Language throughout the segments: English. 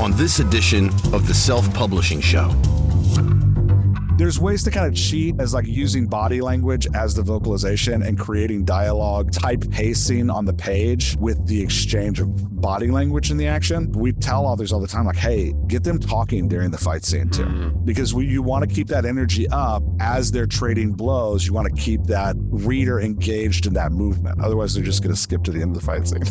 on this edition of the Self-Publishing Show. There's ways to kind of cheat as like using body language as the vocalization and creating dialogue, type pacing on the page with the exchange of body language in the action. We tell authors all the time, like, hey, get them talking during the fight scene too. Because you want to keep that energy up as they're trading blows. You want to keep that reader engaged in that movement. Otherwise, they're just going to skip to the end of the fight scene.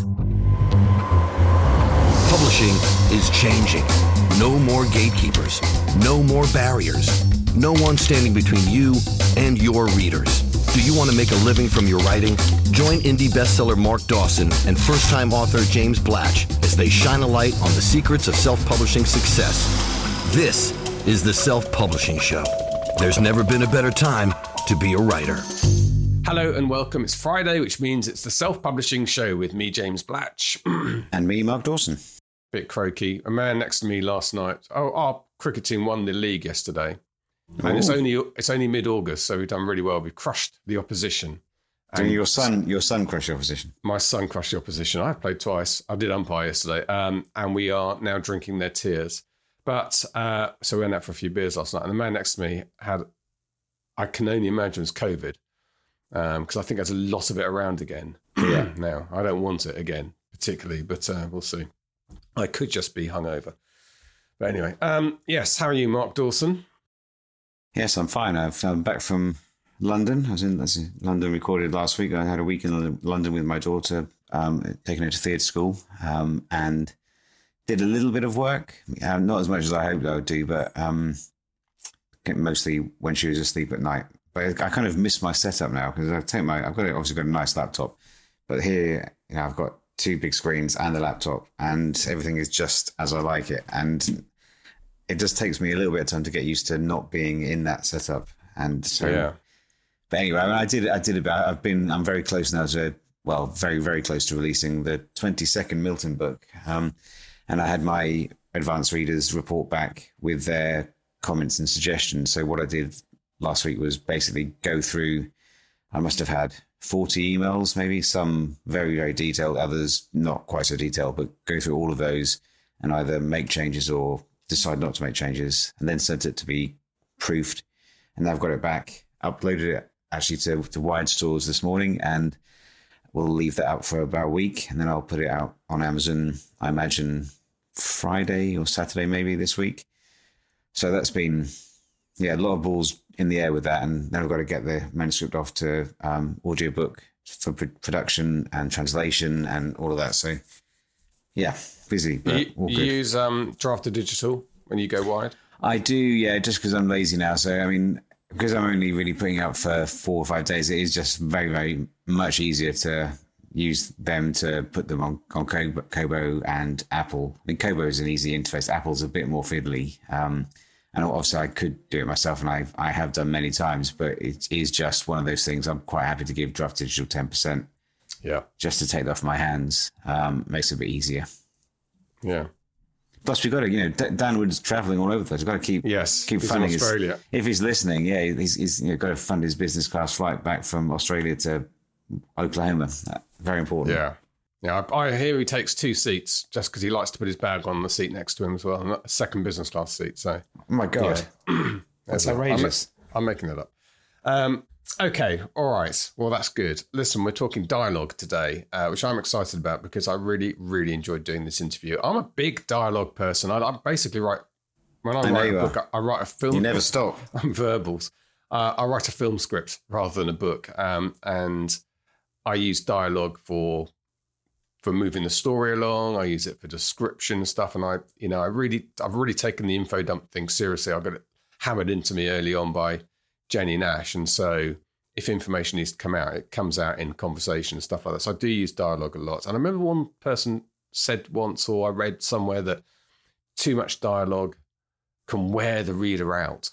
Publishing is changing. No more gatekeepers. No more barriers. No one standing between you and your readers. Do you want to make a living from your writing? Join indie bestseller Mark Dawson and first-time author James Blatch as they shine a light on the secrets of self-publishing success. This is the Self-Publishing Show. There's never been a better time to be a writer. Hello and welcome. It's Friday, which means it's the Self-Publishing Show with me, James Blatch. And me, Mark Dawson. Bit croaky. A man next to me last night. Oh, our cricket team won the league yesterday. And it's only mid-August, so we've done really well. We've crushed the opposition. And your son crushed the opposition? My son crushed the opposition. I played twice. I did umpire yesterday. And we are now drinking their tears. But, so we went out for a few beers last night. And the man next to me had, I can only imagine, it was COVID. Because I think there's a lot of it around again. Yeah. Now, I don't want it again, particularly, but we'll see. I could just be hungover. But anyway, yes, how are you, Mark Dawson? Yes, I'm fine. I'm back from London. I was in London, recorded last week. I had a week in London with my daughter, taking her to theatre school, and did a little bit of work. Not as much as I hoped I would do, but mostly when she was asleep at night. But I kind of miss my setup now because I've obviously got a nice laptop, but here, I've got two big screens and the laptop, and everything is just as I like it. And it just takes me a little bit of time to get used to not being in that setup. And so, yeah. But anyway, I'm very close now very, very close to releasing the 22nd Milton book. And I had my advanced readers report back with their comments and suggestions. So what I did last week was basically go through, I must have had 40 emails, maybe some very, very detailed, others not quite so detailed, but go through all of those and either make changes or decide not to make changes, and then sent it to be proofed. And I've got it back, uploaded it actually to Wired Stores this morning, and we'll leave that out for about a week, and then I'll put it out on Amazon, I imagine Friday or Saturday maybe this week. So that's been, a lot of balls in the air with that, and then I've got to get the manuscript off to audiobook for production and translation and all of that. So, yeah, busy. But you use Draft2Digital when you go wide? I do, yeah, just because I'm lazy now. So, I mean, because I'm only really putting out for 4 or 5 days, it is just very, very much easier to use them to put them on Kobo and Apple. I mean, Kobo is an easy interface. Apple's a bit more fiddly. And obviously I could do it myself, and I have done many times, but it is just one of those things. I'm quite happy to give Draft2Digital 10%. Yeah. Just to take that off my hands. Makes it a bit easier. Yeah. Plus, we've got to, Dan Wood's traveling all over the place. We've got to keep funding his, Australia. If he's listening, he's got to fund his business class flight back from Australia to Oklahoma. Very important. Yeah. Yeah, I hear he takes 2 seats just because he likes to put his bag on the seat next to him as well, not a second business class seat. So, oh my God, yeah. That's outrageous. I'm making that up. Okay, all right. Well, that's good. Listen, we're talking dialogue today, which I'm excited about because I really, really enjoyed doing this interview. I'm a big dialogue person. I basically write, when I write a book, I write a film. You never stop. I'm verbals. I write a film script rather than a book. And I use dialogue for moving the story along. I use it for description and stuff. And I've really taken the info dump thing seriously. I got it hammered into me early on by Jenny Nash. And so if information needs to come out, it comes out in conversation and stuff like that. So I do use dialogue a lot. And I remember one person said once, or I read somewhere, that too much dialogue can wear the reader out.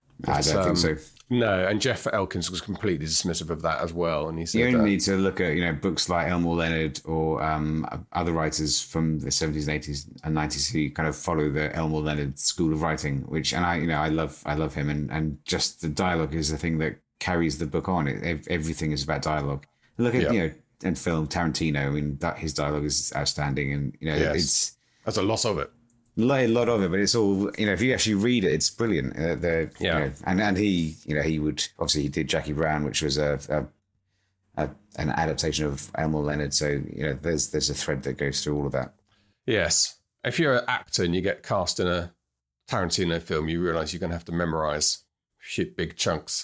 I don't think so. No, and Jeff Elkins was completely dismissive of that as well. And he said, you only need to look at books like Elmore Leonard or other writers from the 70s and 80s and 90s who kind of follow the Elmore Leonard school of writing, which, and I love him, and just the dialogue is the thing that carries the book on. Everything is about dialogue. Look at in film Tarantino. I mean, his dialogue is outstanding, and there's a lot of it. a lot of it, but it's all, if you actually read it, it's brilliant. And he would, obviously he did Jackie Brown, which was an adaptation of Elmore Leonard. So, there's a thread that goes through all of that. Yes. If you're an actor and you get cast in a Tarantino film, you realize you're going to have to memorize big chunks.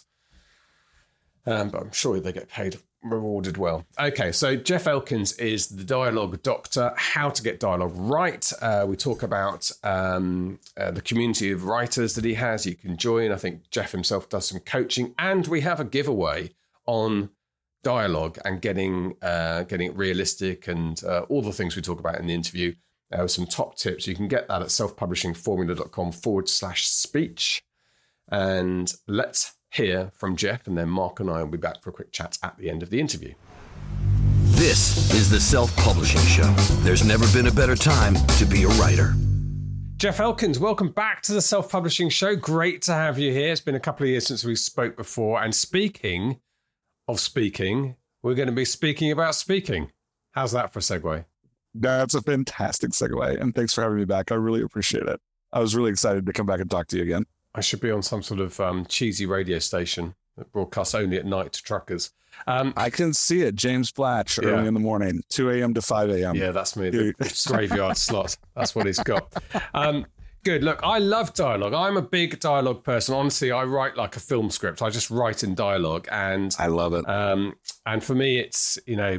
But I'm sure they get rewarded well. Okay, so Jeff Elkins is the dialogue doctor, how to get dialogue right. We talk about the community of writers that he has. You can join. I think Jeff himself does some coaching. And we have a giveaway on dialogue and getting it realistic and all the things we talk about in the interview. Some top tips. You can get that at selfpublishingformula.com/speech. And let's hear from Jeff, and then Mark and I will be back for a quick chat at the end of the interview. This is the Self-Publishing Show. There's never been a better time to be a writer. Jeff Elkins, welcome back to the Self-Publishing Show. Great to have you here. It's been a couple of years since we spoke before. And speaking of speaking, we're going to be speaking about speaking. How's that for a segue? That's a fantastic segue. And thanks for having me back. I really appreciate it. I was really excited to come back and talk to you again. I should be on some sort of cheesy radio station that broadcasts only at night to truckers. I can see it. James Blatch, early in the morning, 2 a.m. to 5 a.m. Yeah, that's me. The graveyard slot. That's what he's got. Good. Look, I love dialogue. I'm a big dialogue person. Honestly, I write like a film script. I just write in dialogue. And I love it. And for me, it's,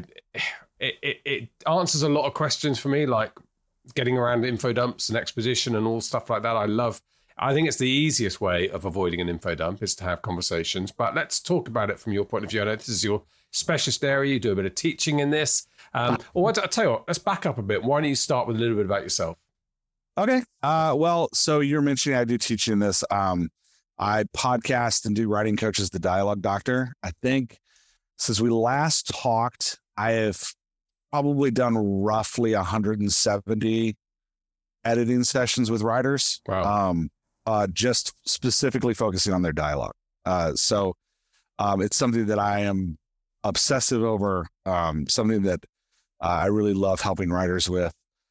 it answers a lot of questions for me, like getting around info dumps and exposition and all stuff like that. I think it's the easiest way of avoiding an info dump is to have conversations. But let's talk about it from your point of view. I know this is your specialist area. You do a bit of teaching in this. Or I'll tell you what, let's back up a bit. Why don't you start with a little bit about yourself? Okay. Well, so you're mentioning I do teaching in this. I podcast and do writing coach as the Dialogue Doctor. I think since we last talked, I have probably done roughly 170 editing sessions with writers. Wow. Just specifically focusing on their dialogue. So it's something that I am obsessive over, something that I really love helping writers with.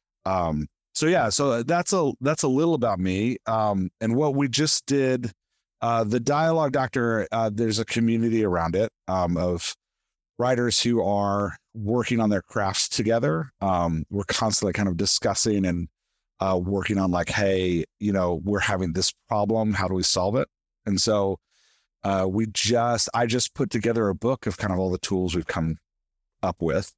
So that's a little about me. And what we just did, the Dialogue Doctor, there's a community around it of writers who are working on their crafts together. We're constantly kind of discussing and working on like, hey, we're having this problem. How do we solve it? And so I just put together a book of kind of all the tools we've come up with,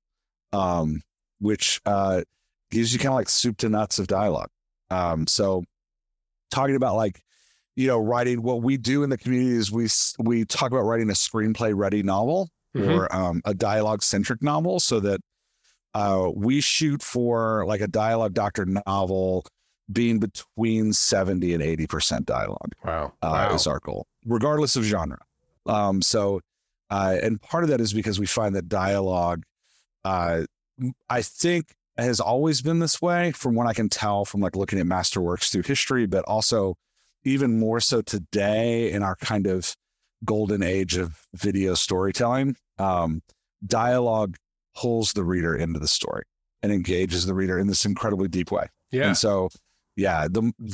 which gives you kind of like soup to nuts of dialogue. So talking about like, writing, what we do in the community is we talk about writing a screenplay ready novel or a dialogue centric novel, so that we shoot for like a Dialogue Doctor novel being between 70 and 80% dialogue. Wow. Is our goal, regardless of genre. And part of that is because we find that dialogue, I think, has always been this way from what I can tell from like looking at masterworks through history, but also even more so today in our kind of golden age of video storytelling. Dialogue pulls the reader into the story and engages the reader in this incredibly deep way. Yeah. And so, there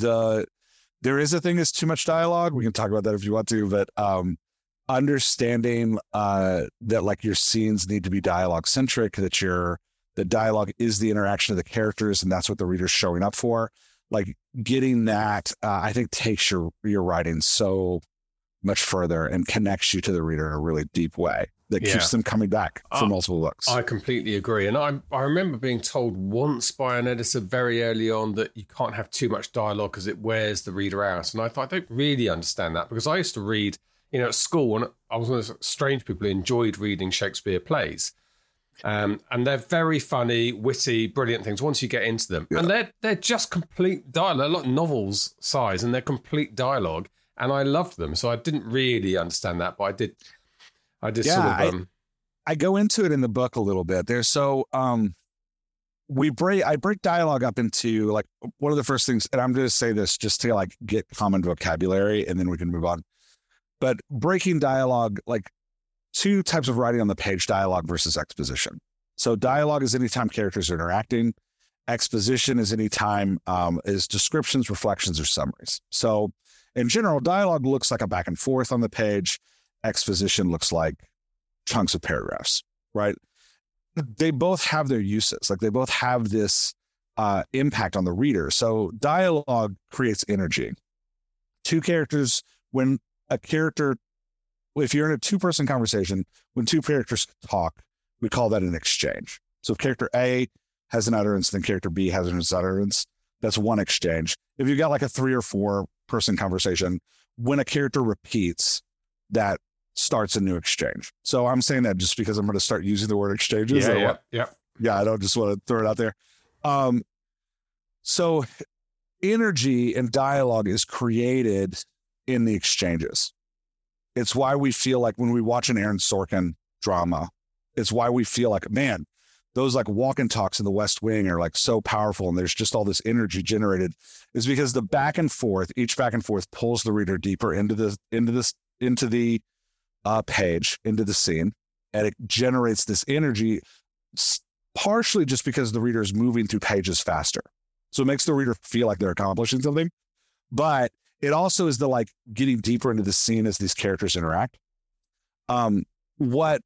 is a thing that's too much dialogue. We can talk about that if you want to, but understanding that like your scenes need to be dialogue centric, that the dialogue is the interaction of the characters, and that's what the reader's showing up for. Like getting that, I think takes your writing so much further and connects you to the reader in a really deep way that keeps them coming back for multiple books. I completely agree. And I remember being told once by an editor very early on that you can't have too much dialogue because it wears the reader out. And I thought, I don't really understand that, because I used to read, at school, and I was one of those strange people who enjoyed reading Shakespeare plays. And they're very funny, witty, brilliant things once you get into them. Yeah. And they're just complete dialogue, like novels size, and they're complete dialogue. And I loved them. So I didn't really understand that, but I did I go into it in the book a little bit. There's I break dialogue up into like one of the first things, and I'm going to say this just to like get common vocabulary and then we can move on. But breaking dialogue, like two types of writing on the page, dialogue versus exposition. So dialogue is anytime characters are interacting. Exposition is anytime is descriptions, reflections, or summaries. So in general, dialogue looks like a back and forth on the page. Exposition looks like chunks of paragraphs, right? They both have their uses. Like they both have this impact on the reader. So dialogue creates energy. Two characters, if you're in a two-person conversation, when two characters talk, we call that an exchange. So if character A has an utterance, then character B has an utterance, that's one exchange. If you've got like a 3 or 4 person conversation, when a character repeats, that starts a new exchange. So I'm saying that just because I'm going to start using the word exchanges. Yeah, I don't just want to throw it out there. So energy and dialogue is created in the exchanges. It's why we feel like when we watch an Aaron Sorkin drama, it's why we feel like, man, those like walk and talks in the West Wing are like so powerful. And there's just all this energy generated, is because the back and forth, each back and forth pulls the reader deeper into the page, into the scene. And it generates this energy partially just because the reader is moving through pages faster. So it makes the reader feel like they're accomplishing something, but it also is the like getting deeper into the scene as these characters interact. What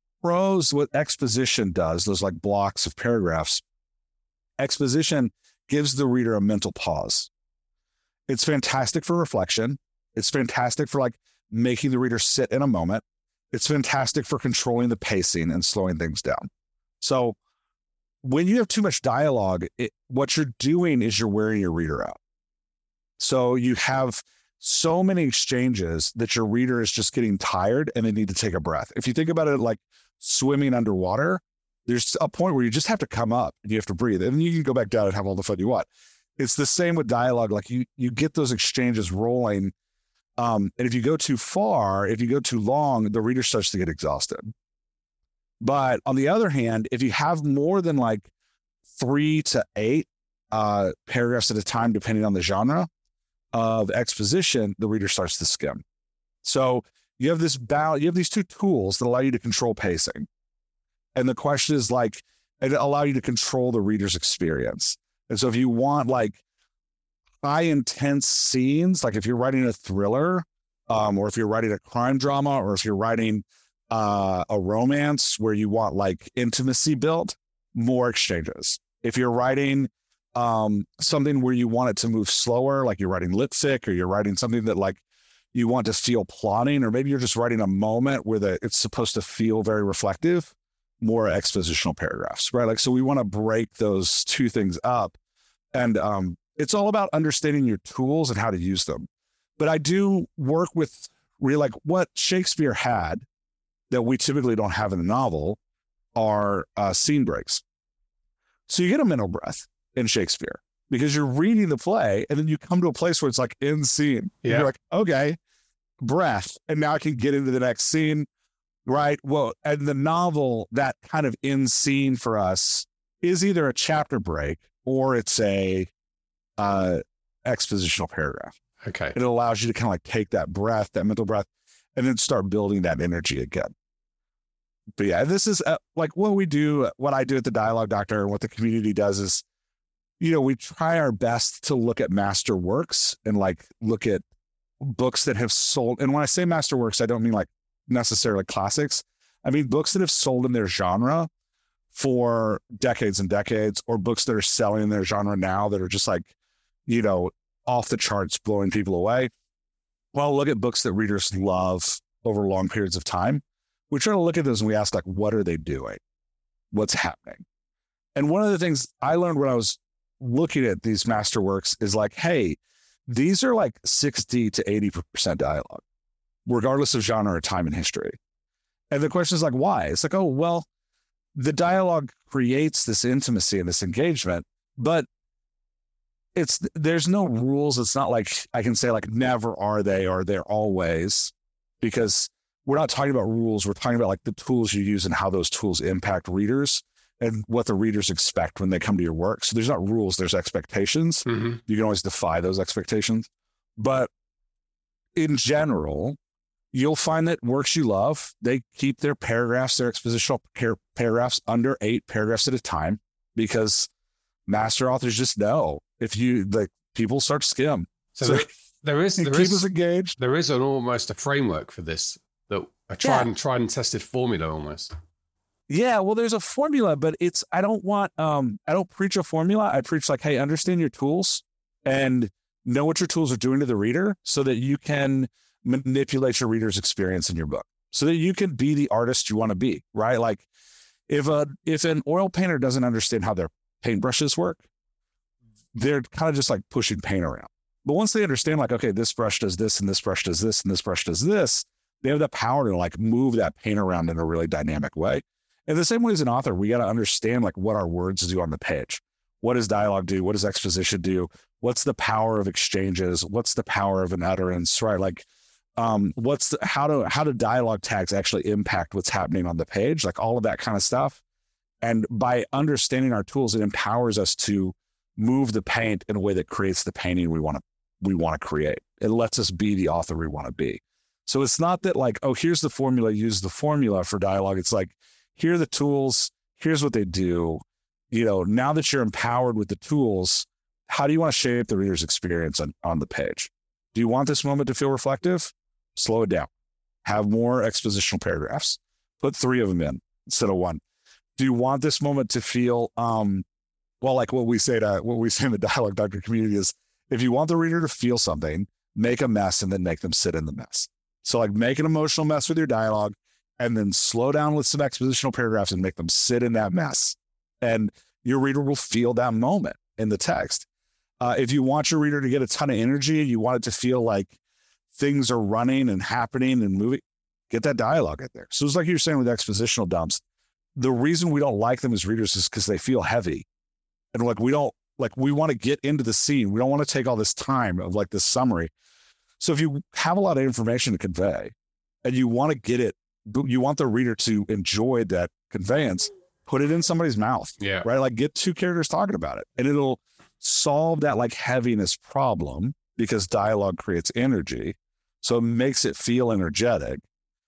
exposition does, those like blocks of paragraphs, exposition gives the reader a mental pause. It's fantastic for reflection. It's fantastic for like making the reader sit in a moment. It's fantastic for controlling the pacing and slowing things down. So when you have too much dialogue, what you're doing is you're wearing your reader out. So you have so many exchanges that your reader is just getting tired and they need to take a breath. If you think about it like swimming underwater, there's a point where you just have to come up and you have to breathe, and then you can go back down and have all the fun you want. It's the same with dialogue. Like you get those exchanges rolling. And if you go too far, if you go too long, the reader starts to get exhausted. But on the other hand, if you have more than like 3 to 8 paragraphs at a time, depending on the genre of exposition, the reader starts to skim. So you have these two tools that allow you to control pacing. And the question is like, it allow you to control the reader's experience. And so if you want like high intense scenes, like if you're writing a thriller, or if you're writing a crime drama, or if you're writing a romance where you want like intimacy built, more exchanges. If you're writing something where you want it to move slower, like you're writing lit fic, or you're writing something that like you want to feel plotting, or maybe you're just writing a moment where it's supposed to feel very reflective, more expositional paragraphs, right? Like, so we want to break those two things up. And it's all about understanding your tools and how to use them. But I do work with really like what Shakespeare had that we typically don't have in the novel are scene breaks. So you get a mental breath in Shakespeare because you're reading the play and then you come to a place where it's like in scene. Yeah. You're like, okay, breath. And now I can get into the next scene, right? Well, and the novel, that kind of in scene for us is either a chapter break or it's a expositional paragraph. Okay. It allows you to kind of like take that breath, that mental breath, and then start building that energy again. But yeah, this is like what I do at the Dialogue Doctor, and what the community does is, we try our best to look at master works and like look at books that have sold. And when I say master works, I don't mean like necessarily classics. I mean books that have sold in their genre for decades and decades, or books that are selling in their genre now that are just like, off the charts, blowing people away. Well, look at books that readers love over long periods of time. We try to look at those and we ask like, what are they doing? What's happening? And one of the things I learned when I was looking at these masterworks is like, hey, these are like 60 to 80% dialogue, regardless of genre or time in history. And the question is like, why? It's like, oh, well, the dialogue creates this intimacy and this engagement, but there's no rules. It's not like I can say like, never are they, or they're always, because we're not talking about rules. We're talking about like the tools you use and how those tools impact readers and what the readers expect when they come to your work. So there's not rules, there's expectations. Mm-hmm. You can always defy those expectations. But in general, you'll find that works you love, they keep their paragraphs, their expositional paragraphs under 8 paragraphs at a time, because master authors just know if you like people start to skim. So there is keep us engaged. There is almost a framework for this, that a tried and tested formula almost. Yeah, well, there's a formula, but I don't preach a formula. I preach like, hey, understand your tools and know what your tools are doing to the reader so that you can manipulate your reader's experience in your book, so that you can be the artist you want to be, right? Like if an oil painter doesn't understand how their paintbrushes work, they're kind of just like pushing paint around. But once they understand, like, okay, this brush does this and this brush does this and this brush does this, they have the power to like move that paint around in a really dynamic way. And the same way as an author, we got to understand like what our words do on the page. What does dialogue do? What does exposition do? What's the power of exchanges? What's the power of an utterance, right? Like, how do dialogue tags actually impact what's happening on the page? Like all of that kind of stuff. And by understanding our tools, it empowers us to move the paint in a way that creates the painting we want to create. It lets us be the author we want to be. So it's not that like, oh, here's the formula, use the formula for dialogue. It's like, here are the tools, here's what they do. You know, now that you're empowered with the tools, how do you want to shape the reader's experience on the page? Do you want this moment to feel reflective? Slow it down. Have more expositional paragraphs. Put 3 of them in instead of 1. Do you want this moment to feel, well, like what we say in the Dialogue Doctor community is, if you want the reader to feel something, make a mess and then make them sit in the mess. So like make an emotional mess with your dialogue and then slow down with some expositional paragraphs and make them sit in that mess. And your reader will feel that moment in the text. If you want your reader to get a ton of energy, you want it to feel like things are running and happening and moving, get that dialogue in there. So it's like you're saying with expositional dumps, the reason we don't like them as readers is because they feel heavy. And like, we want to get into the scene. We don't want to take all this time of like this summary. So if you have a lot of information to convey and you want to get it, you want the reader to enjoy that conveyance, put it in somebody's mouth, right? Like get 2 characters talking about it and it'll solve that like heaviness problem because dialogue creates energy. So it makes it feel energetic.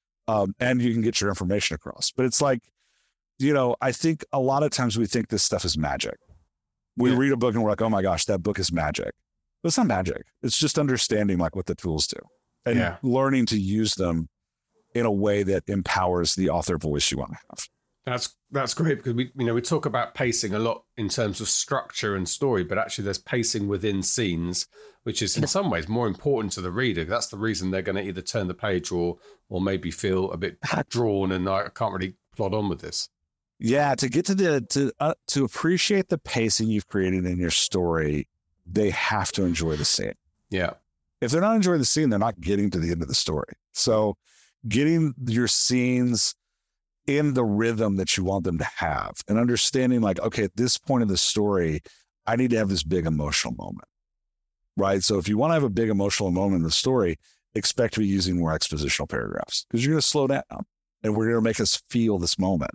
And you can get your information across. But it's like, you know, I think a lot of times we think this stuff is magic. We read a book and we're like, oh my gosh, that book is magic. But it's not magic. It's just understanding like what the tools do and learning to use them in a way that empowers the author voice you want to have. That's great, because we talk about pacing a lot in terms of structure and story, but actually there's pacing within scenes, which is in some ways more important to the reader. That's the reason they're going to either turn the page or maybe feel a bit drawn and I can't really plod on with this. Yeah, to get to appreciate the pacing you've created in your story, they have to enjoy the scene. Yeah. If they're not enjoying the scene, they're not getting to the end of the story. So getting your scenes in the rhythm that you want them to have and understanding like, okay, at this point in the story, I need to have this big emotional moment, right? So if you want to have a big emotional moment in the story, expect to be using more expositional paragraphs because you're going to slow down and we're going to make us feel this moment.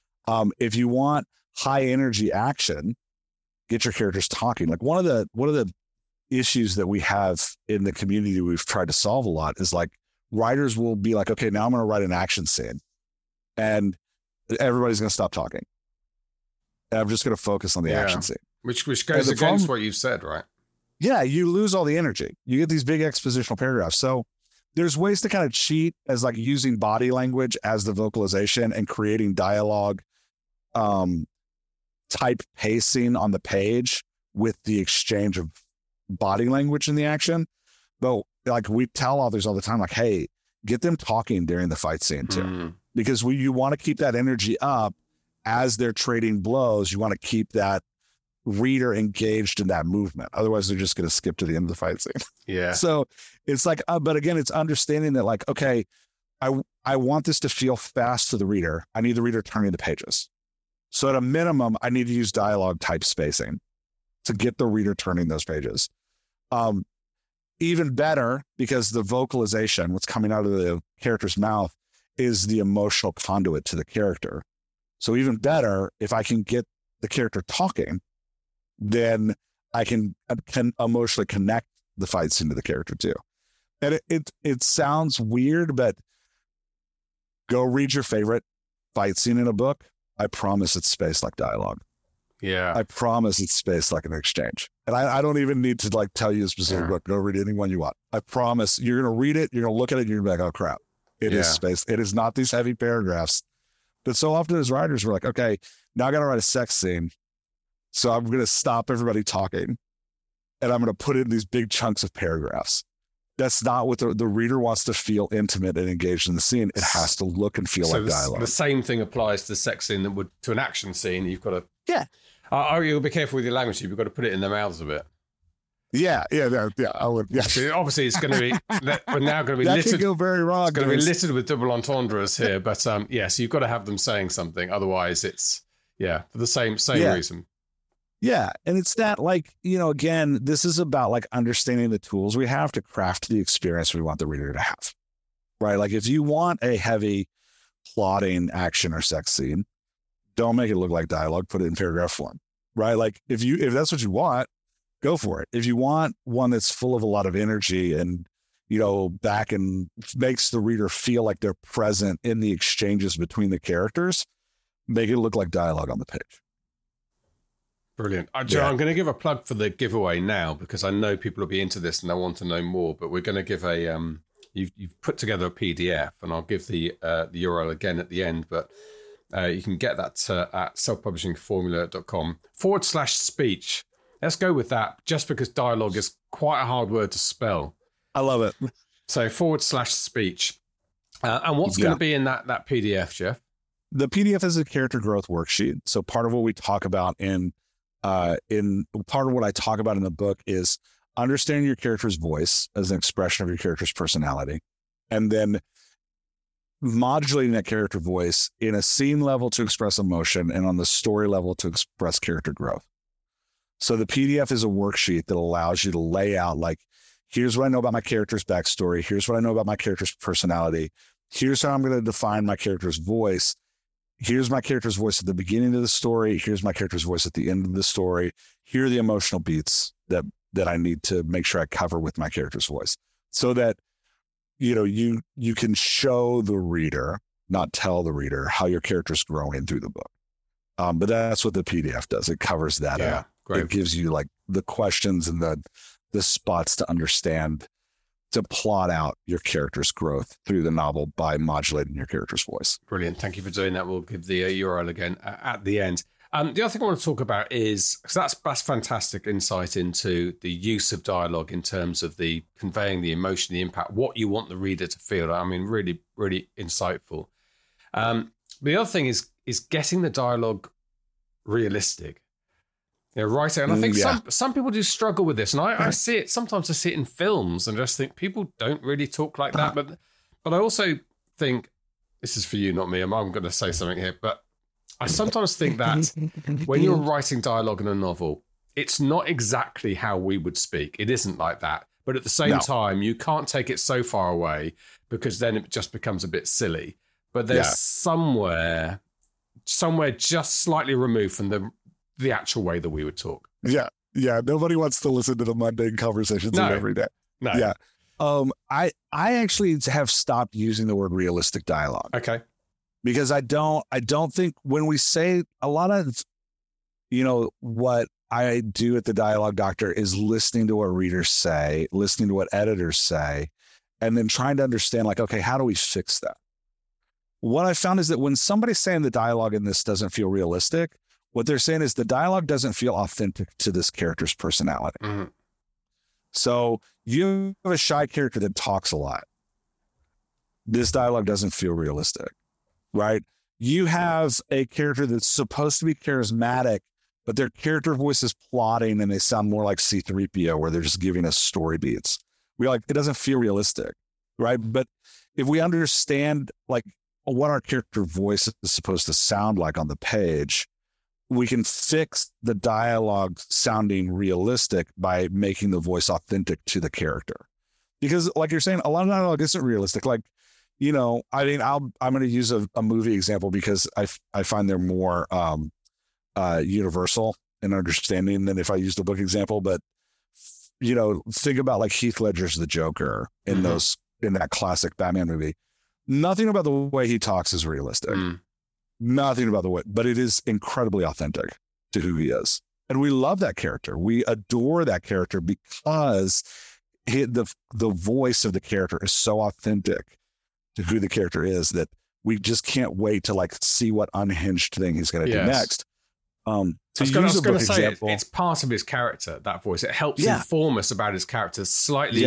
If you want high energy action, get your characters talking. Like one of the issues that we have in the community we've tried to solve a lot is like writers will be like, okay, now I'm going to write an action scene and everybody's going to stop talking. And I'm just going to focus on the action scene. Which goes against what you've said, right? Yeah, you lose all the energy. You get these big expositional paragraphs. So there's ways to kind of cheat as like using body language as the vocalization and creating dialogue type pacing on the page with the exchange of body language in the action. But like we tell authors all the time, like, hey, get them talking during the fight scene too, because you want to keep that energy up as they're trading blows. You want to keep that reader engaged in that movement. Otherwise, they're just going to skip to the end of the fight scene. Yeah. So it's like, but again, it's understanding that like, okay, I want this to feel fast to the reader. I need the reader turning the pages. So at a minimum, I need to use dialogue type spacing to get the reader turning those pages. Even better, because the vocalization, what's coming out of the character's mouth, is the emotional conduit to the character. So even better, if I can get the character talking, then I can emotionally connect the fight scene to the character too. And it sounds weird, but go read your favorite fight scene in a book. I promise it's spaced like dialogue. Yeah. I promise it's spaced like an exchange. And I don't even need to like tell you a specific book. Go read any one you want. I promise you're going to read it. You're going to look at it. And you're going to be like, oh crap. It is spaced. It is not these heavy paragraphs. But so often as writers, we're like, okay, now I got to write a sex scene. So I'm going to stop everybody talking and I'm going to put in these big chunks of paragraphs. That's not what the reader wants to feel intimate and engaged in the scene. It has to look and feel like dialogue. The same thing applies to the sex scene that would to an action scene. You've got to you'll be careful with your language. You've got to put it in their mouths a bit. Yeah. I would. Yeah. So obviously, it's going to be. We're now going to be that littered. Could go very wrong. It's going to be littered with double entendres here, but so you've got to have them saying something. Otherwise, it's for the same reason. Yeah. And it's that like, again, this is about like understanding the tools we have to craft the experience we want the reader to have, right? Like if you want a heavy plotting action or sex scene, don't make it look like dialogue, put it in paragraph form, right? Like if that's what you want, go for it. If you want one that's full of a lot of energy and, back and makes the reader feel like they're present in the exchanges between the characters, make it look like dialogue on the page. Brilliant. Joe, I'm going to give a plug for the giveaway now because I know people will be into this and they want to know more, but we're going to give a, you've put together a PDF and I'll give the URL again at the end, but you can get that at selfpublishingformula.com/speech. Let's go with that just because dialogue is quite a hard word to spell. I love it. So /speech. And what's going to be in that PDF, Jeff? The PDF is a character growth worksheet. So part of what we talk about in part of what I talk about in the book is understanding your character's voice as an expression of your character's personality, and then modulating that character voice in a scene level to express emotion and on the story level to express character growth. So the PDF is a worksheet that allows you to lay out like, here's what I know about my character's backstory. Here's what I know about my character's personality. Here's how I'm going to define my character's voice. Here's my character's voice at the beginning of the story. Here's my character's voice at the end of the story. Here are the emotional beats that I need to make sure I cover with my character's voice so that, you can show the reader, not tell the reader how your character's growing through the book. But that's what the PDF does. It covers that out. Great. It gives you like the questions and the spots to understand, to plot out your character's growth through the novel by modulating your character's voice. Brilliant. Thank you for doing that. We'll give the URL again at the end. The other thing I want to talk about is, because that's fantastic insight into the use of dialogue in terms of the conveying the emotion, the impact, what you want the reader to feel. I mean, really, really insightful. The other thing is getting the dialogue realistic. Writing, and I think some people do struggle with this, and I see it sometimes. I see it in films, and I just think people don't really talk like that. But I also think this is for you, not me. I'm going to say something here, but I sometimes think that when you're writing dialogue in a novel, it's not exactly how we would speak. It isn't like that, but at the same time, you can't take it so far away because then it just becomes a bit silly. But there's somewhere just slightly removed from the actual way that we would talk. Yeah. Nobody wants to listen to the mundane conversations of every day. No. Yeah. I actually have stopped using the word realistic dialogue. Okay. Because I don't think when we say a lot of, what I do at the Dialogue Doctor is listening to what readers say, listening to what editors say, and then trying to understand like, okay, how do we fix that? What I found is that when somebody's saying the dialogue in this doesn't feel realistic, what they're saying is the dialogue doesn't feel authentic to this character's personality. Mm-hmm. So you have a shy character that talks a lot. This dialogue doesn't feel realistic, right? You have a character that's supposed to be charismatic, but their character voice is plotting and they sound more like C-3PO where they're just giving us story beats. It doesn't feel realistic, right? But if we understand like what our character voice is supposed to sound like on the page, we can fix the dialogue sounding realistic by making the voice authentic to the character. Because like you're saying, a lot of dialogue isn't realistic. Like, I'm going to use a movie example because I find they're more universal in understanding than if I used a book example. But, think about like Heath Ledger's The Joker in that classic Batman movie. Nothing about the way he talks is realistic. Nothing about the way, but it is incredibly authentic. to who he is. And we love that character. We adore that character because the voice of the character is so authentic to who the character is that we just can't wait to like see what unhinged thing he's going to do next. I was going to say it's part of his character, that voice. It helps inform us about his character slightly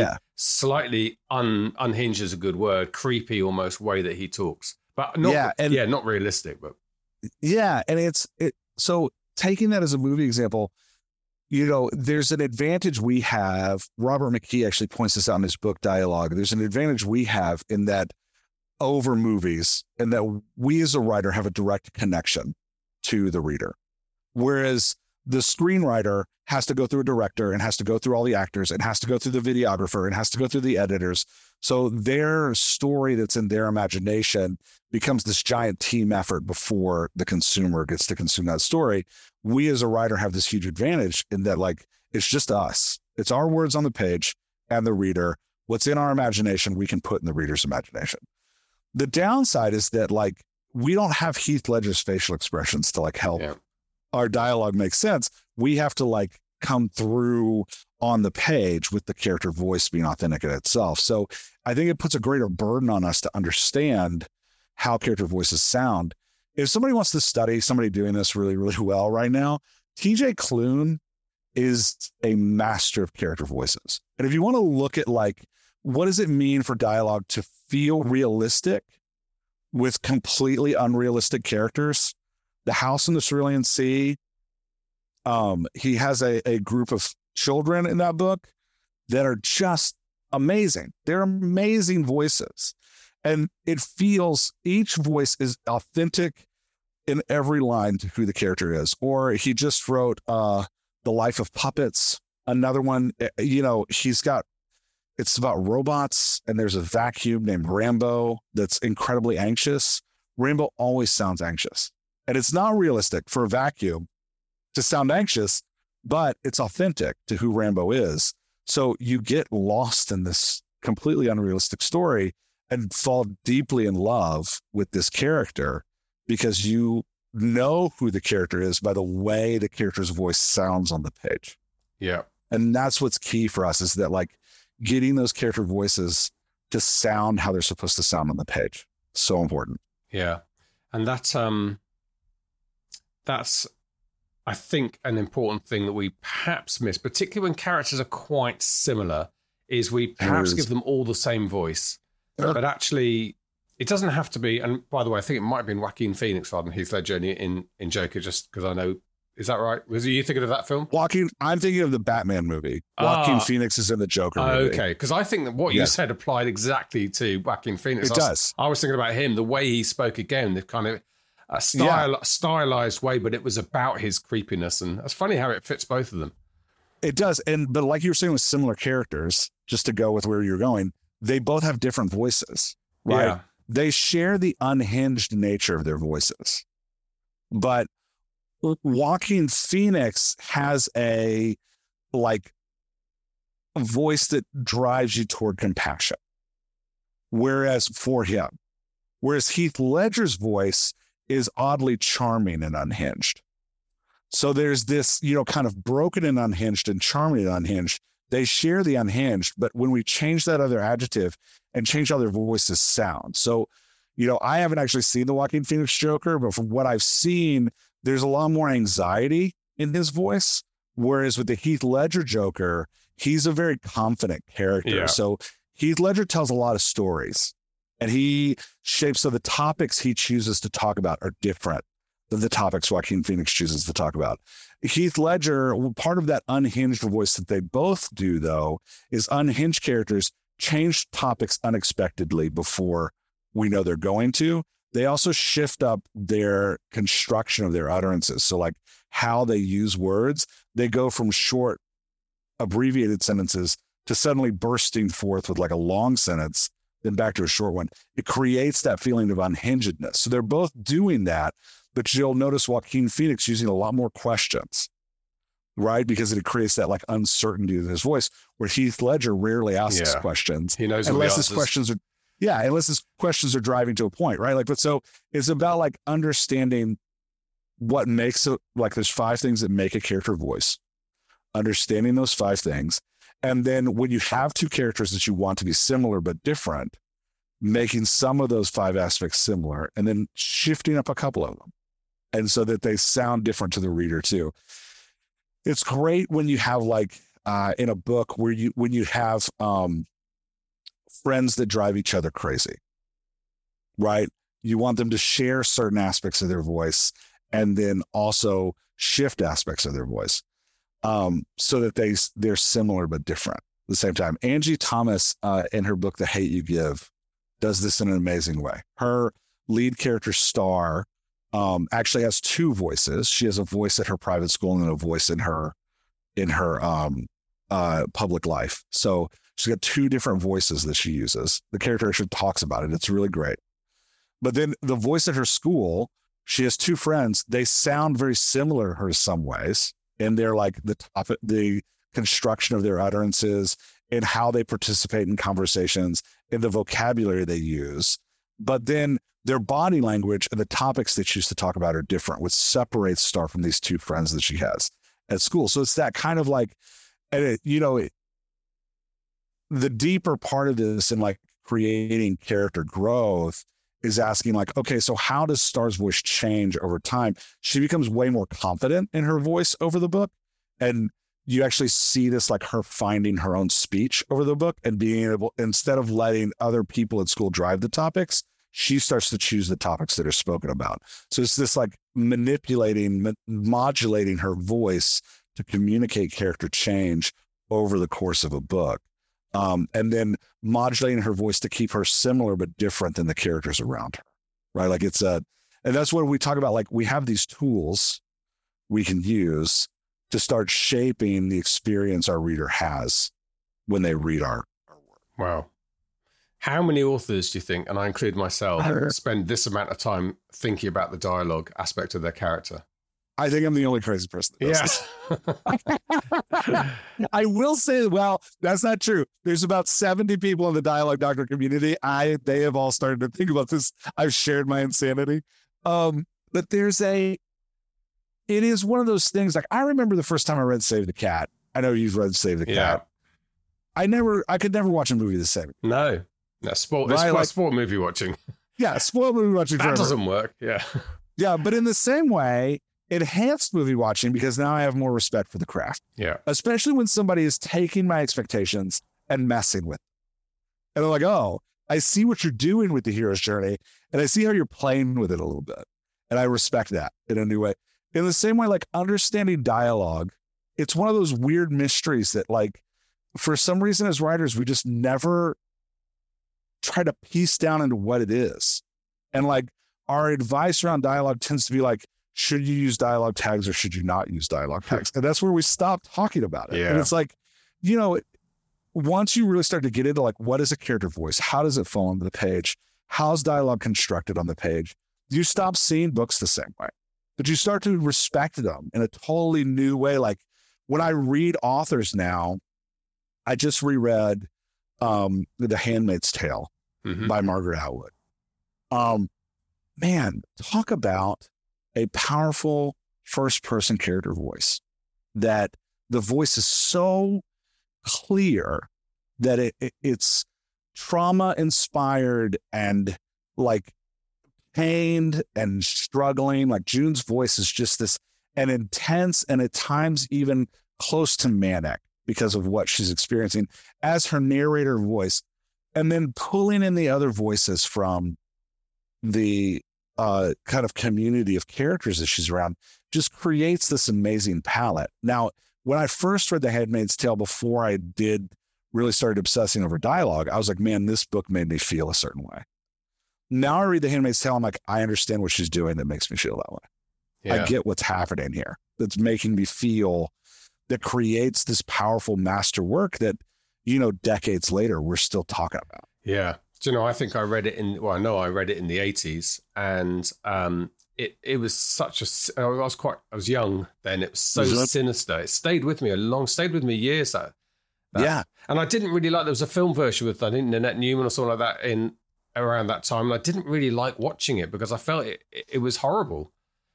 unhinged is a good word, creepy almost way that he talks, but not not realistic. But and so taking that as a movie example, you know, there's an advantage we have. Robert McKee actually points this out in his book Dialogue. There's an advantage we have in that over movies, and that we as a writer have a direct connection to the reader. Whereas the screenwriter has to go through a director and has to go through all the actors and has to go through the videographer and has to go through the editors. So their story that's in their imagination becomes this giant team effort before the consumer gets to consume that story. We as a writer have this huge advantage in that, like, it's just us. It's our words on the page and the reader. What's in our imagination, we can put in the reader's imagination. The downside is that, like, we don't have Heath Ledger's facial expressions to like help our dialogue make sense. We have to like come through on the page with the character voice being authentic in itself. So I think it puts a greater burden on us to understand how character voices sound. If somebody wants to study somebody doing this really, really well right now, TJ Klune is a master of character voices. And if you want to look at like, what does it mean for dialogue to feel realistic with completely unrealistic characters? The House in the Cerulean Sea. He has a group of children in that book that are just amazing. They're amazing voices. And it feels, each voice is authentic in every line to who the character is. Or he just wrote The Life of Puppets. Another one, you know, it's about robots, and there's a vacuum named Rambo that's incredibly anxious. Rambo always sounds anxious. And it's not realistic for a vacuum to sound anxious, but it's authentic to who Rambo is. So you get lost in this completely unrealistic story and fall deeply in love with this character because you know who the character is by the way the character's voice sounds on the page. Yeah. And that's what's key for us, is that like getting those character voices to sound how they're supposed to sound on the page. So important. Yeah. And that's, I think, an important thing that we perhaps miss, particularly when characters are quite similar, is we perhaps give them all the same voice. But actually, it doesn't have to be. And by the way, I think it might have been Joaquin Phoenix rather than Heath Ledger in Joker, just because I know. Is that right? Was you thinking of that film? I'm thinking of the Batman movie. Joaquin Phoenix is in the Joker movie. Okay, because I think that what you said applied exactly to Joaquin Phoenix. It does. I was thinking about him, the way he spoke again, the kind of stylized way, but it was about his creepiness, and it's funny how it fits both of them. It does, but like you were saying with similar characters, just to go with where you're going, they both have different voices, right? Yeah. They share the unhinged nature of their voices, but Joaquin Phoenix has a voice that drives you toward compassion, whereas Heath Ledger's voice is oddly charming and unhinged. So there's this, kind of broken and unhinged and charming and unhinged. They share the unhinged, but when we change that other adjective and change how their voices sound. So, I haven't actually seen the Joaquin Phoenix Joker, but from what I've seen, there's a lot more anxiety in his voice. Whereas with the Heath Ledger Joker, he's a very confident character. Yeah. So Heath Ledger tells a lot of stories. And he shapes, so the topics he chooses to talk about are different than the topics Joaquin Phoenix chooses to talk about. Heath Ledger, part of that unhinged voice that they both do, though, is unhinged characters change topics unexpectedly before we know they're going to. They also shift up their construction of their utterances. So like how they use words, they go from short, abbreviated sentences to suddenly bursting forth with like a long sentence, then back to a short one. It creates that feeling of unhingedness. So they're both doing that, but you'll notice Joaquin Phoenix using a lot more questions, right? Because it creates that like uncertainty in his voice, where Heath Ledger rarely asks questions. He knows unless his questions are driving to a point, right? So it's about like understanding what makes it like there's 5 things that make a character voice, understanding those 5 things. And then when you have 2 characters that you want to be similar but different, making some of those 5 aspects similar and then shifting up a couple of them. And so that they sound different to the reader too. It's great when you have like in a book where when you have friends that drive each other crazy, right? You want them to share certain aspects of their voice and then also shift aspects of their voice so that they're similar but different at the same time. Angie Thomas in her book, The Hate U Give, does this in an amazing way. Her lead character, Star, actually has 2 voices. She has a voice at her private school and a voice in her public life. So she's got 2 different voices that she uses. The character actually talks about it. It's really great. But then the voice at her school, she has 2 friends. They sound very similar to her in some ways. And they're like the construction of their utterances and how they participate in conversations and the vocabulary they use. But then their body language and the topics they choose to talk about are different, which separates Star from these 2 friends that she has at school. So it's that kind of like, and the deeper part of this and like creating character growth is asking like, okay, so how does Star's voice change over time? She becomes way more confident in her voice over the book. And you actually see this like her finding her own speech over the book and being able, instead of letting other people at school drive the topics, she starts to choose the topics that are spoken about. So it's this like modulating her voice to communicate character change over the course of a book. And then modulating her voice to keep her similar but different than the characters around her, right? Like and that's what we talk about. Like we have these tools we can use to start shaping the experience our reader has when they read our work. Wow. How many authors do you think, and I include myself, spend this amount of time thinking about the dialogue aspect of their character? I think I'm the only crazy person that does this. I will say, well, that's not true. There's about 70 people in the Dialogue Doctor community. They have all started to think about this. I've shared my insanity. But it is one of those things. Like I remember the first time I read Save the Cat. I know you've read Save the Cat. I could never watch a movie the same. No, sport. It's like sport movie watching. Yeah, sport movie watching. That doesn't work. Yeah. Yeah, but in the same way, enhanced movie watching because now I have more respect for the craft. Yeah. Especially when somebody is taking my expectations and messing with them. And they're like, oh, I see what you're doing with the hero's journey. And I see how you're playing with it a little bit. And I respect that in a new way. In the same way, like understanding dialogue, it's one of those weird mysteries that like, for some reason as writers, we just never try to piece down into what it is. And like our advice around dialogue tends to be like, should you use dialogue tags or should you not use dialogue tags? And that's where we stop talking about it. Yeah. And it's like, once you really start to get into like, what is a character voice? How does it fall onto the page? How's dialogue constructed on the page? You stop seeing books the same way, but you start to respect them in a totally new way. Like when I read authors now, I just reread The Handmaid's Tale by Margaret Atwood. Man, talk about a powerful first-person character voice, that the voice is so clear that it's trauma-inspired and like pained and struggling. Like June's voice is just this and intense and at times even close to manic because of what she's experiencing as her narrator voice, and then pulling in the other voices from the kind of community of characters that she's around just creates this amazing palette. Now, when I first read The Handmaid's Tale, before I did really started obsessing over dialogue, I was like, man, this book made me feel a certain way. Now I read The Handmaid's Tale, I'm like, I understand what she's doing that makes me feel that way. Yeah. I get what's happening here. That's making me feel, that creates this powerful masterwork that, decades later, we're still talking about. Yeah. Do I think I read it in the 80s, and it was such I was young then. It was so sinister. It stayed with me years. Yeah. And I didn't really like, there was a film version with, I think, Nanette Newman or something like that around that time. And I didn't really like watching it because I felt it was horrible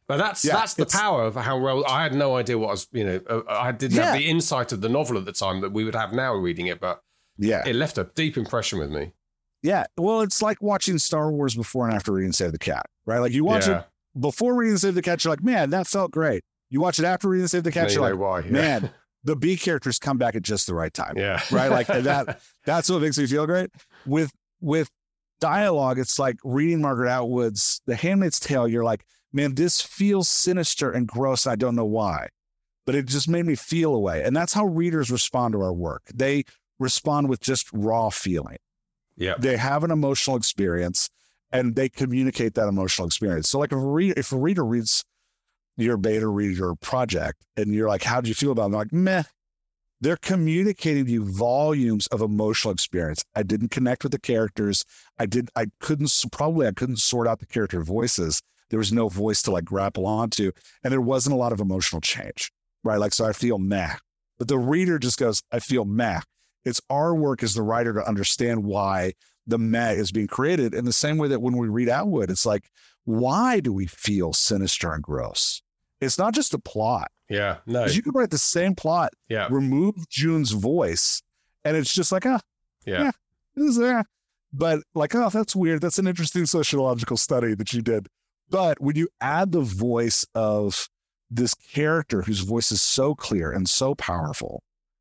But that's the power of how well I had no idea what I was, I didn't have the insight of the novel at the time that we would have now reading it, but it left a deep impression with me. Yeah. Well, it's like watching Star Wars before and after reading Save the Cat, right? Like you watch it before reading Save the Cat, you're like, man, that felt great. You watch it after reading Save the Cat, you're like, why. Man, the B characters come back at just the right time. Yeah. Right. Like that's what makes me feel great. With dialogue, it's like reading Margaret Atwood's The Handmaid's Tale. You're like, man, this feels sinister and gross. I don't know why, but it just made me feel a way. And that's how readers respond to our work. They respond with just raw feeling. Yeah. They have an emotional experience and they communicate that emotional experience. So like if a reader reads your beta reader project and you're like, how do you feel about it? They're like, meh. They're communicating to you volumes of emotional experience. I didn't connect with the characters. I couldn't sort out the character voices. There was no voice to like grapple onto, and there wasn't a lot of emotional change, right? Like, so I feel meh, but the reader just goes, I feel meh. It's our work as the writer to understand why the meh is being created in the same way that when we read Atwood, it's like, why do we feel sinister and gross? It's not just a plot. Yeah, no. You could write the same plot, remove June's voice, and it's just like, it is there. But like, oh, that's weird. That's an interesting sociological study that you did. But when you add the voice of this character whose voice is so clear and so powerful,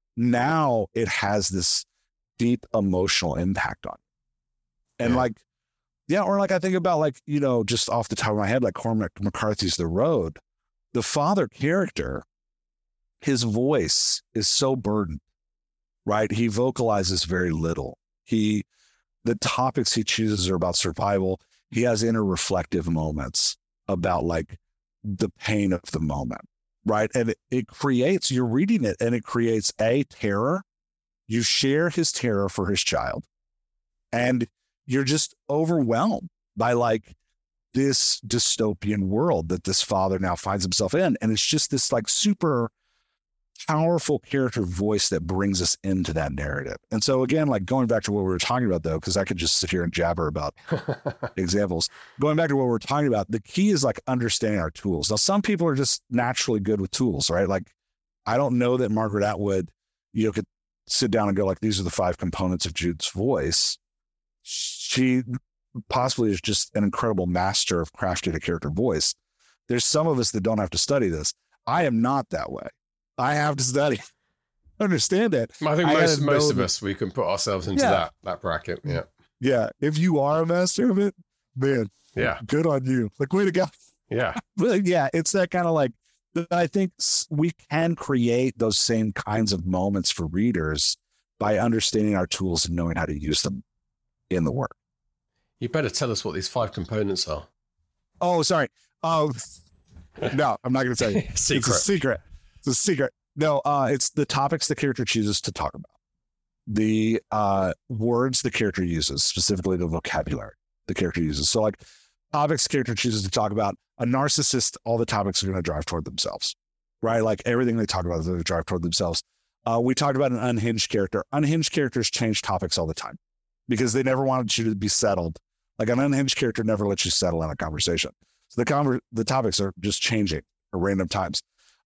now it has this deep emotional impact on you. And or like I think about like, just off the top of my head, like Cormac McCarthy's The Road, the father character, his voice is so burdened, right? He vocalizes very little. The topics he chooses are about survival. He has inner reflective moments about like the pain of the moment, right? And it creates, you're reading it and it creates terror. You share his terror for his child and you're just overwhelmed by like this dystopian world that this father now finds himself in. And it's just this like super powerful character voice that brings us into that narrative. And so again, like going back to what we were talking about though, because I could just sit here and jabber about examples. Going back to what we're talking about, the key is like understanding our tools. Now, some people are just naturally good with tools, right? Like, I don't know that Margaret Atwood, could sit down and go like, these are the 5 components of Jude's voice. She possibly is just an incredible master of crafting a character voice. There's some of us that don't have to study this. I am not that way. I have to study, understand it. I think most of us, we can put ourselves into that bracket. Yeah. Yeah. If you are a master of it, man, good on you. Like, way to go. Yeah. But yeah, it's that kind of like, I think we can create those same kinds of moments for readers by understanding our tools and knowing how to use them in the work. You better tell us what these 5 components are. Oh, sorry. No, I'm not going to tell you. Secret. It's a secret. It's a secret. No, it's the topics the character chooses to talk about. The words the character uses, specifically the vocabulary the character uses. So like topics the character chooses to talk about. A narcissist, all the topics are going to drive toward themselves, right? Like everything they talk about is going to drive toward themselves. We talked about an unhinged character. Unhinged characters change topics all the time because they never wanted you to be settled. Like an unhinged character never lets you settle in a conversation. So the topics are just changing at random times.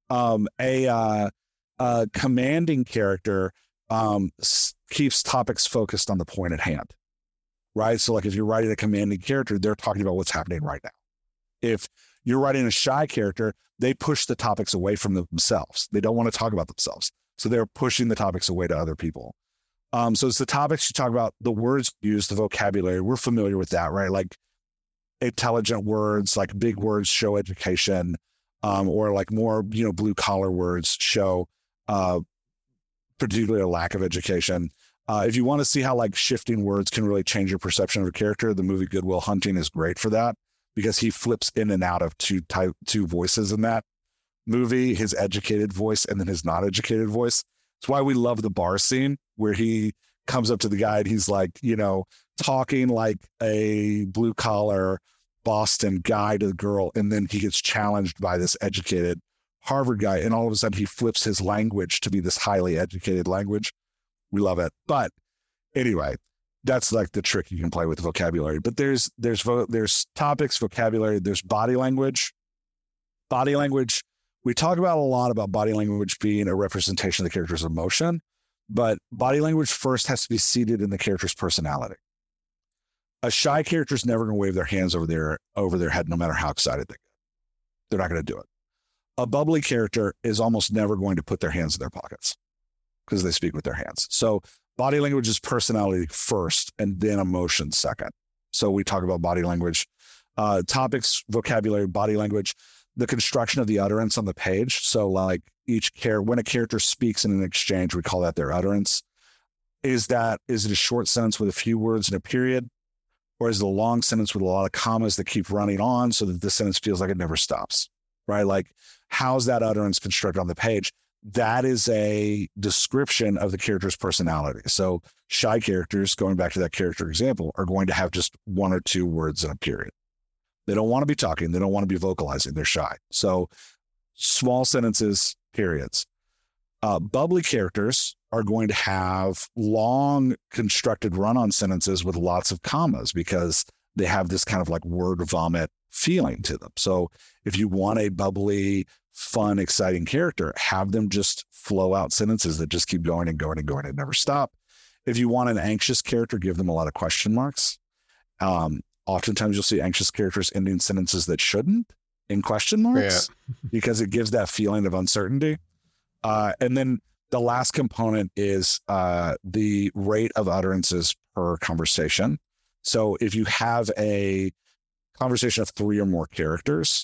A commanding character keeps topics focused on the point at hand, right? So like if you're writing a commanding character, they're talking about what's happening right now. If you're writing a shy character, they push the topics away from themselves. They don't want to talk about themselves. So they're pushing the topics away to other people. So it's the topics you talk about, the words used, the vocabulary. We're familiar with that, right? Like intelligent words, like big words show education, or like more, blue collar words show particularly a lack of education. If you want to see how like shifting words can really change your perception of a character, the movie Good Will Hunting is great for that because he flips in and out of two voices in that movie, his educated voice and then his not educated voice. It's why we love the bar scene where he comes up to the guy and he's like, talking like a blue collar Boston guy to the girl. And then he gets challenged by this educated Harvard guy. And all of a sudden he flips his language to be this highly educated language. We love it. But anyway, that's like the trick you can play with vocabulary. But there's topics, vocabulary, there's body language. Body language, we talk about a lot about body language being a representation of the character's emotion, but body language first has to be seated in the character's personality. A shy character is never going to wave their hands over their head, no matter how excited they get. They're not going to do it. A bubbly character is almost never going to put their hands in their pockets because they speak with their hands. So body language is personality first and then emotion second. So we talk about body language, topics, vocabulary, body language, the construction of the utterance on the page. So like when a character speaks in an exchange, we call that their utterance. Is it a short sentence with a few words and a period? Or is it a long sentence with a lot of commas that keep running on so that the sentence feels like it never stops, right? Like, how's that utterance constructed on the page? That is a description of the character's personality. So shy characters, going back to that character example, are going to have just one or two words in a period. They don't want to be talking. They don't want to be vocalizing. They're shy. So small sentences, periods. Bubbly characters are going to have long constructed run-on sentences with lots of commas because they have this kind of like word vomit feeling to them. So if you want a bubbly, fun, exciting character, have them just flow out sentences that just keep going and going and going and never stop. If you want an anxious character, give them a lot of question marks. Oftentimes you'll see anxious characters ending sentences that shouldn't in question marks because it gives that feeling of uncertainty. And then the last component is the rate of utterances per conversation. So if you have a conversation of 3 or more characters,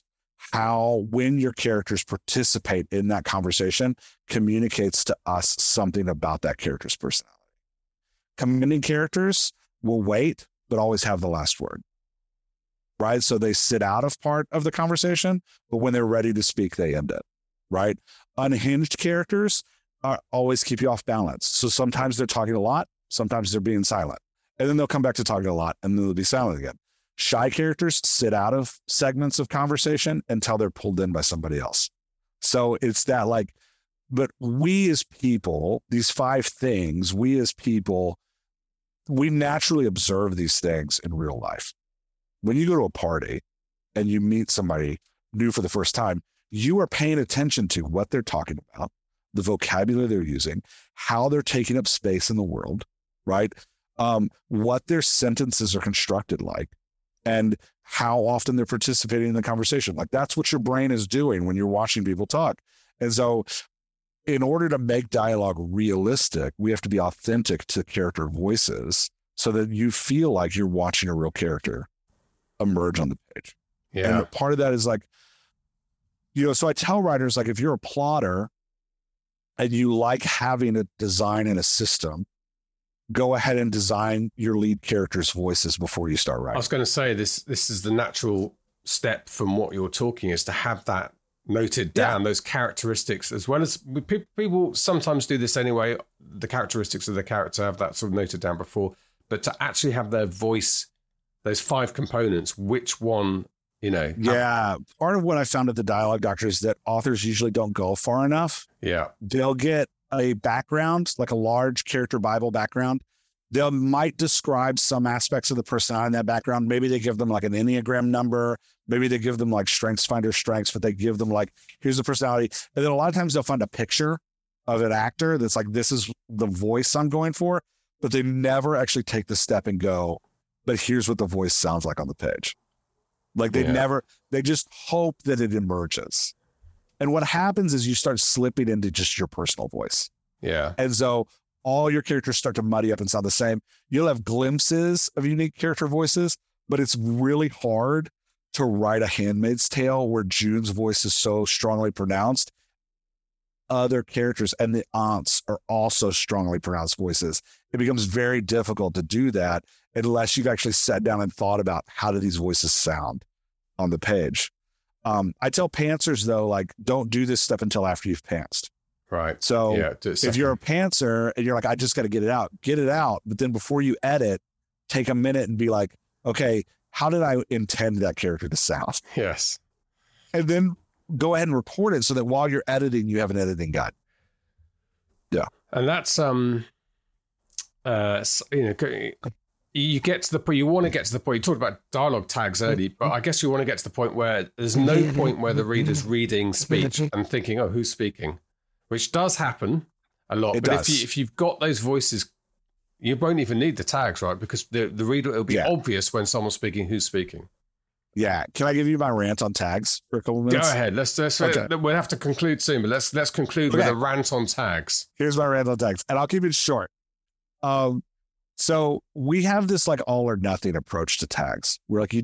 when your characters participate in that conversation communicates to us something about that character's personality. Commanding characters will wait, but always have the last word, right? So they sit out of part of the conversation, but when they're ready to speak, they end it, right? Unhinged characters always keep you off balance. So sometimes they're talking a lot, sometimes they're being silent, and then they'll come back to talking a lot and then they'll be silent again. Shy characters sit out of segments of conversation until they're pulled in by somebody else. So it's that but we as people, these 5 things, we as people, we naturally observe these things in real life. When you go to a party and you meet somebody new for the first time, you are paying attention to what they're talking about, the vocabulary they're using, how they're taking up space in the world, right? What their sentences are constructed like, and how often they're participating in the conversation. Like, that's what your brain is doing when you're watching people talk. And so in order to make dialogue realistic, we have to be authentic to character voices so that you feel like you're watching a real character emerge on the page. Yeah. And part of that is so I tell writers, if you're a plotter and you like having a design and a system, go ahead and design your lead character's voices before you start writing. I was going to say this is the natural step from what you're talking, is to have that noted down, those characteristics, as well as people sometimes do this anyway, the characteristics of the character, have that sort of noted down before, but to actually have their voice, those 5 components, which one, part of what I found at the Dialogue Doctor is that authors usually don't go far enough. Yeah. They'll get a background, like a large character Bible background. They might describe some aspects of the personality in that background. Maybe they give them like an Enneagram number. Maybe they give them like StrengthsFinder strengths, but they give them here's the personality. And then a lot of times they'll find a picture of an actor that's like, this is the voice I'm going for, but they never actually take the step and go, but here's what the voice sounds like on the page. They just hope that it emerges. And what happens is you start slipping into just your personal voice. Yeah. And so all your characters start to muddy up and sound the same. You'll have glimpses of unique character voices, but it's really hard to write a Handmaid's Tale where June's voice is so strongly pronounced. Other characters and the aunts are also strongly pronounced voices. It becomes very difficult to do that unless you've actually sat down and thought about how do these voices sound on the page. I tell pantsers though, don't do this stuff until after you've pantsed. Right. So if you're a pantser and you're like, I just got to get it out. But then before you edit, take a minute and be like, okay, how did I intend that character to sound? Yes. And then go ahead and record it so that while you're editing, you have an editing guide. Yeah. And that's, you get to the point, you want to get to the point, you talked about dialogue tags early, but I guess you want to get to the point where there's no point where the reader's reading speech and thinking, oh, who's speaking? Which does happen a lot. But if you've got those voices, you won't even need the tags, right? Because the reader, it'll be obvious when someone's speaking, who's speaking. Yeah. Can I give you my rant on tags for a couple of minutes? Go ahead. We'll have to conclude soon, but let's conclude with a rant on tags. Here's my rant on tags, and I'll keep it short. So we have this like all or nothing approach to tags. Where like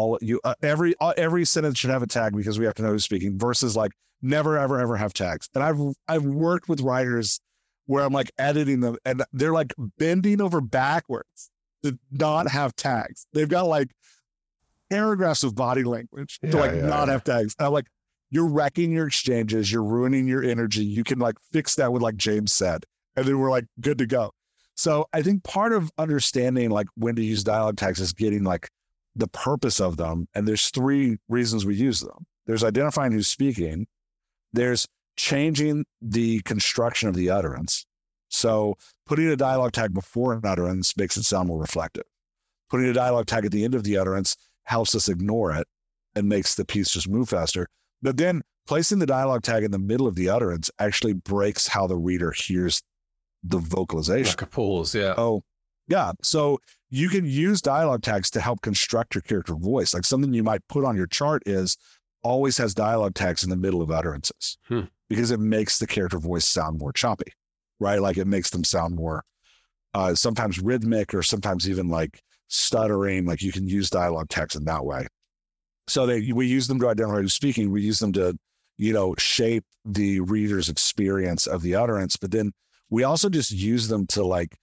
every sentence should have a tag because we have to know who's speaking. Versus like never ever ever have tags. And I've worked with writers where I'm like editing them, and they're like bending over backwards to not have tags. They've got like paragraphs of body language to not have tags. And I'm like, you're wrecking your exchanges. You're ruining your energy. You can like fix that with like James said, and then we're like good to go. So I think part of understanding like when to use dialogue tags is getting like the purpose of them. And there's 3 reasons we use them. There's identifying who's speaking. There's changing the construction of the utterance. So putting a dialogue tag before an utterance makes it sound more reflective. Putting a dialogue tag at the end of the utterance helps us ignore it and makes the piece just move faster. But then placing the dialogue tag in the middle of the utterance actually breaks how the reader hears the vocalization. Like a pause, yeah. Oh, yeah. So you can use dialogue tags to help construct your character voice. Like something you might put on your chart is always has dialogue tags in the middle of utterances because it makes the character voice sound more choppy, right? Like it makes them sound more sometimes rhythmic or sometimes even like stuttering. Like you can use dialogue tags in that way. So we use them to identify who's speaking. We use them to, shape the reader's experience of the utterance, but then we also just use them to like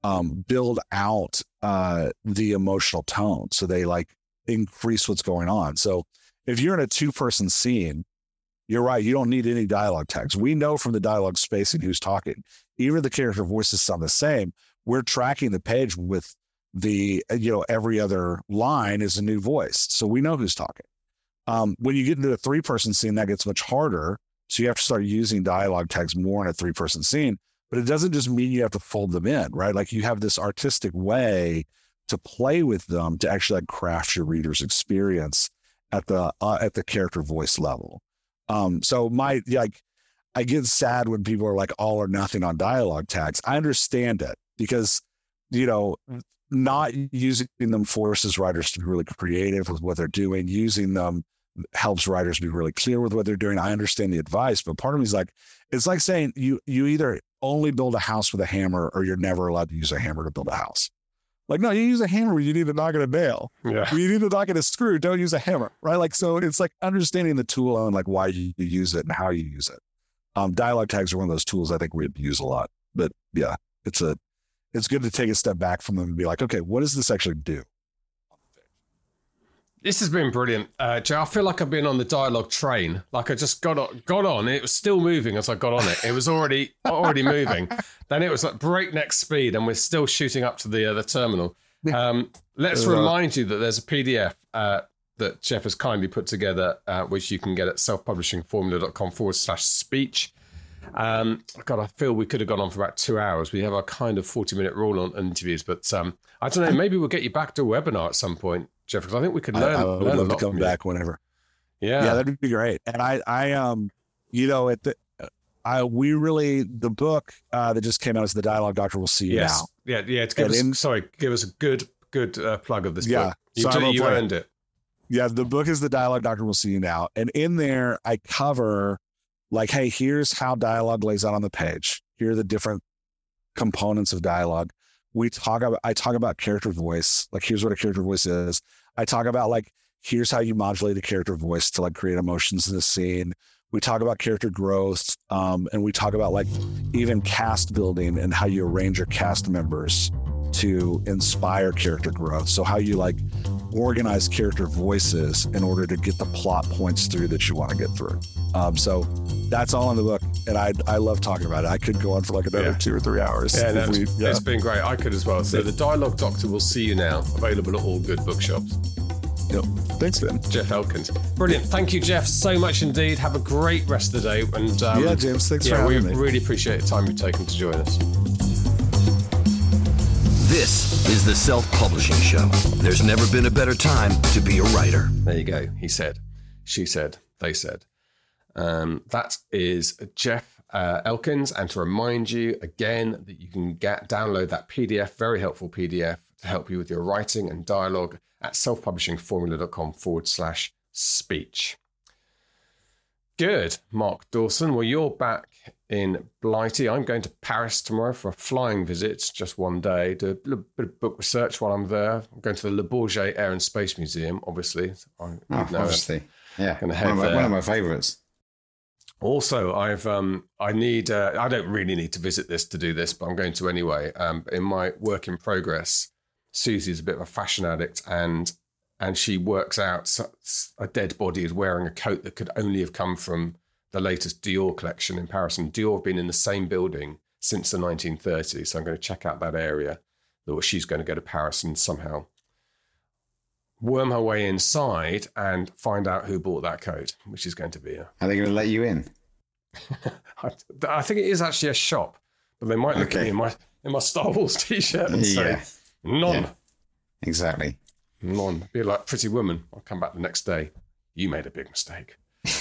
build out the emotional tone. So they like increase what's going on. So if you're in a 2-person scene, you're right. You don't need any dialogue tags. We know from the dialogue spacing who's talking. Even if the character voices sound the same, we're tracking the page with the, every other line is a new voice. So we know who's talking. When you get into a 3-person scene, that gets much harder. So you have to start using dialogue tags more in a 3-person scene. But it doesn't just mean you have to fold them in, right? Like you have this artistic way to play with them to actually like craft your reader's experience at the character voice level. So I get sad when people are like all or nothing on dialogue tags. I understand it because, not using them forces writers to be really creative with what they're doing. Using them helps writers be really clear with what they're doing. I understand the advice, but part of me is like, it's like saying you either only build a house with a hammer or you're never allowed to use a hammer to build a house. Like, no, you use a hammer when you need to knock in a nail. Yeah. When you need to knock in a screw, don't use a hammer, right? Like, so it's like understanding the tool and like why you use it and how you use it. Dialogue tags are one of those tools I think we use a lot, but yeah, it's good to take a step back from them and be like, okay, what does this actually do? This has been brilliant, Joe. I feel like I've been on the dialogue train. Like I just got on. It was still moving as I got on it. It was already moving. Then it was like breakneck speed, and we're still shooting up to the terminal. Let's remind you that there's a PDF that Jeff has kindly put together, which you can get at selfpublishingformula.com/speech. God, I feel we could have gone on for about 2 hours. We have our kind of 40-minute rule on interviews, but I don't know. Maybe we'll get you back to a webinar at some point, Jeff, because I think we could learn. I would love to come back whenever. Yeah, that'd be great. And the book that just came out is The Dialogue Doctor Will See You Now. Yeah. Give us a good plug of this book. You earned it. Yeah, the book is The Dialogue Doctor Will See You Now, and in there I cover like, hey, here's how dialogue lays out on the page. Here are the different components of dialogue. I talk about character voice. Like, here's what a character voice is. I talk about like, here's how you modulate a character voice to like create emotions in the scene. We talk about character growth, and we talk about like even cast building and how you arrange your cast members to inspire character growth. So how you like organize character voices in order to get the plot points through that you want to get through. So that's all in the book, and I love talking about it. I could go on for like another 2 or 3 hours. Yeah, it's been great. I could as well. So The Dialogue Doctor Will See You Now, available at all good bookshops. Yep. Thanks, Ben. Jeff Elkins. Brilliant. Thank you, Jeff, so much indeed. Have a great rest of the day. And James, thanks for having me. We really appreciate the time you've taken to join us. This is the Self-Publishing Show. There's never been a better time to be a writer. There you go. He said, she said, they said. That is Jeff Elkins. And to remind you again that you can download that PDF, very helpful PDF to help you with your writing and dialogue at selfpublishingformula.com/speech. Good, Mark Dawson. Well, you're back in Blighty. I'm going to Paris tomorrow for a flying visit, just one day. Do a little bit of book research while I'm there. I'm going to the Le Bourget Air and Space Museum, obviously. Obviously. Yeah, one of my favourites. Also, I don't really need to visit this to do this, but I'm going to anyway. In my work in progress, Susie's a bit of a fashion addict, and she works out a dead body is wearing a coat that could only have come from the latest Dior collection in Paris. And Dior have been in the same building since the 1930s. So I'm going to check out that area. She's going to go to Paris and somehow worm her way inside and find out who bought that coat, which is going to be Are they going to let you in? I think it is actually a shop, but they might look at me in my Star Wars t-shirt and say, none. Yeah, exactly. None. Be like Pretty Woman. I'll come back the next day. You made a big mistake.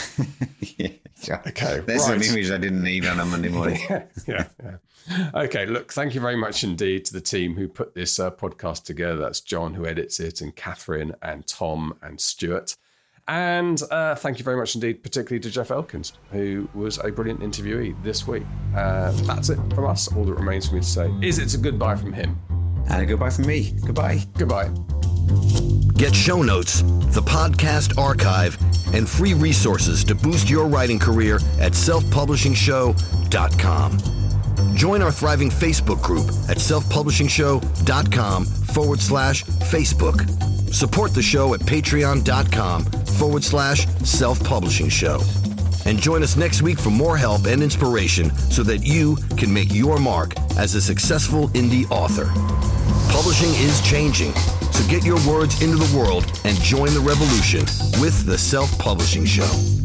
Okay. There's an image I didn't need on a Monday morning. yeah. Okay, look, thank you very much indeed to the team who put this podcast together. That's John who edits it, and Catherine and Tom and Stuart. And thank you very much indeed, particularly to Jeff Elkins, who was a brilliant interviewee this week. That's it from us. All that remains for me to say is it's a goodbye from him. And a goodbye from me. Goodbye. Goodbye. Get show notes, the podcast archive, and free resources to boost your writing career at selfpublishingshow.com. Join our thriving Facebook group at selfpublishingshow.com/Facebook. Support the show at patreon.com/selfpublishingshow. And join us next week for more help and inspiration so that you can make your mark as a successful indie author. Publishing is changing, so get your words into the world and join the revolution with the Self-Publishing Show.